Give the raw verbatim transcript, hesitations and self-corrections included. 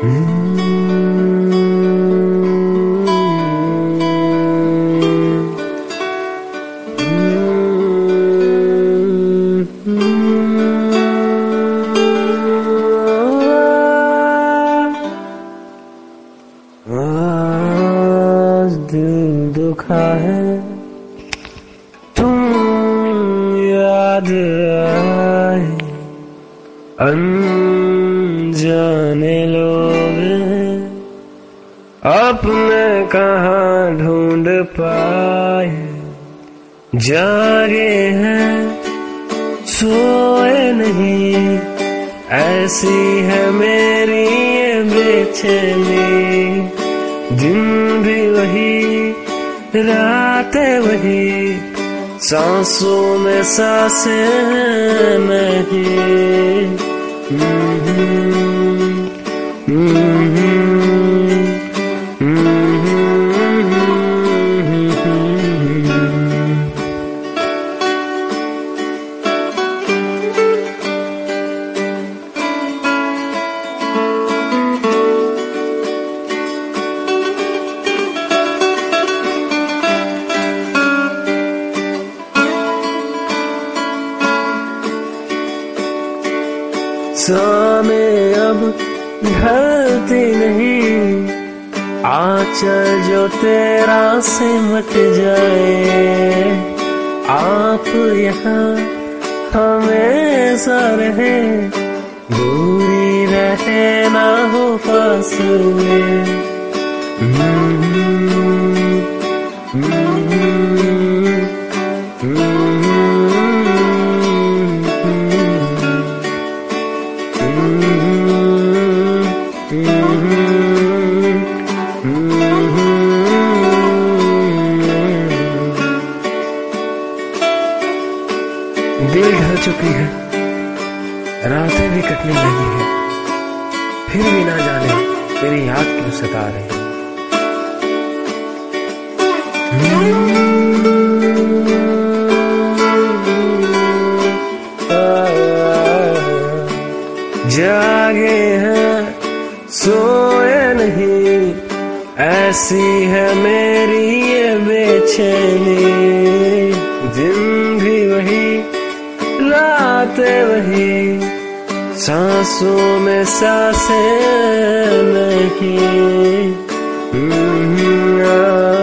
आज दिल दुखा है, तुम याद आए, अनजाने लोग अपने कहाँ ढूंढ पाए, जागे हैं सोए नहीं, ऐसी है मेरी ये बेचैनी। दिन भी वही रातें वही, सांसों में सांसें नहीं। सामे अब ढलती नहीं, आंचल जो तेरा सिमट जाए, आप यहाँ हमेशा रहे, दूरी रहे ना हो फासले। दिल ढल चुकी है, रातें भी कटने लगी है, फिर भी ना जाने तेरी याद क्यों सता रही। जागे हैं सोए नहीं, ऐसी है मेरी ये बेचैनी। दिन भी वही रातें वही, सांसों में सांसें नहीं।